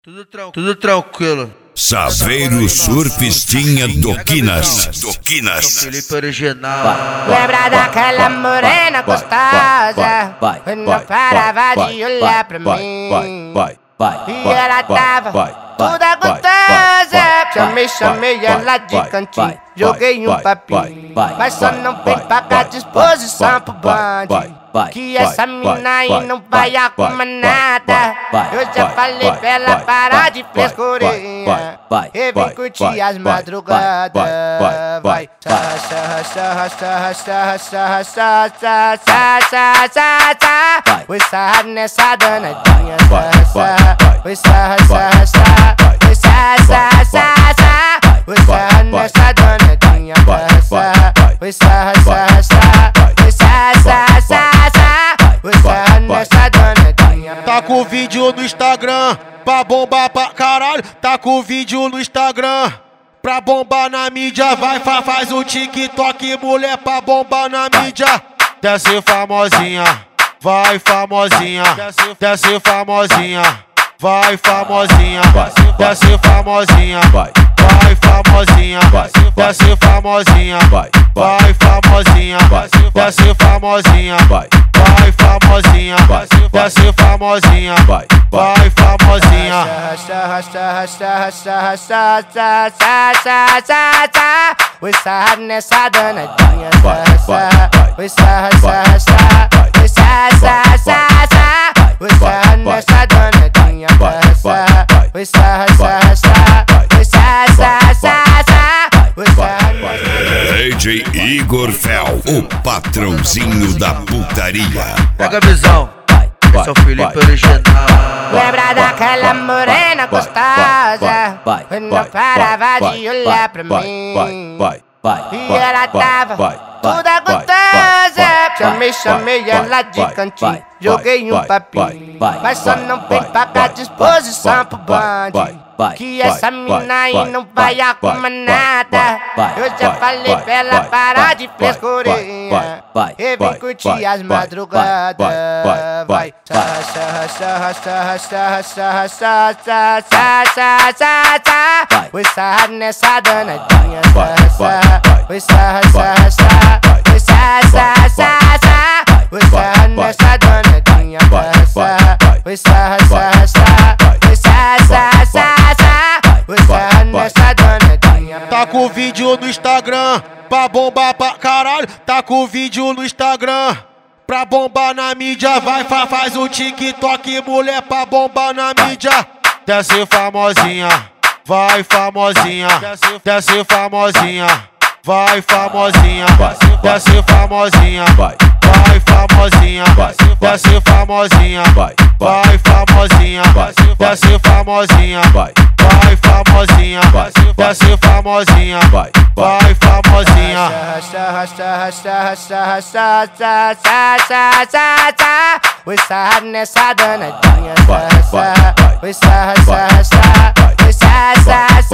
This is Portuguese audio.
Tudo tranquilo. Saveiro Surfistinha do Quinas. Felipe original. Lembra daquela morena gostosa? Não parava de olhar pra mim. E ela tava toda gostosa. Chamei ela de cantinho, joguei um papinho. Mas só não vem pagar disposição pro bonde, que essa mina aí não vai arrumar nada. Eu já falei pra ela parar de frescurinha e vem curtir as madrugadas. Vai, oi, sarra nessa danadinha. Oi, sarra, oi, oi, sarra nessa danadinha. Oi, sarra, oi, sarra nessa danadinha. Tá com vídeo no Instagram pra bombar pra caralho. Tá com vídeo no Instagram pra bombar na mídia. Vai, faz o TikTok, mulher, pra bombar na mídia. Desce famosinha, vai famosinha, desce famosinha, vai famosinha, desce famosinha, vai famosinha, desce famosinha, vai famosinha, desce famosinha, vai famosinha, desce famosinha, vai famosinha. Oi, sarra nessa danadinha. Oi, sarra, oi, oi, sarra nessa danadinha. Oi, sarra, oi, sarra. DJ Igor Fel, o patrãozinho da putaria. Pega a visão. Esse é o Felipe original. Lembra daquela morena gostosa? Não parava de olhar pra mim. E ela tava toda gostosa. Chamei ela de cantinho, joguei um papinho. Mas só não vem pagar disposição pro bonde, que essa mina aí não vai arrumar nada. Eu já falei pra ela parar de frescurinha e vem curtir as madrugadas. Vai, oi, sarra nessa danadinha. Oi, sarra, oi, oi, sarra nessa danadinha. Oi, sarra, oi, sarra nessa danadinha. Tá com vídeo no Instagram pra bombar pra caralho. Tá com vídeo no Instagram pra bombar na mídia. Vai, faz o TikTok, mulher, pra bombar na mídia. Desce famosinha, vai famosinha, desce famosinha, vai famosinha, desce famosinha, vai famosinha, desce famosinha, vai famosinha, desce famosinha, vai famosinha, desce famosinha, vai famosinha. Oi, sarra nessa danadinha. Oi, sarra, oi,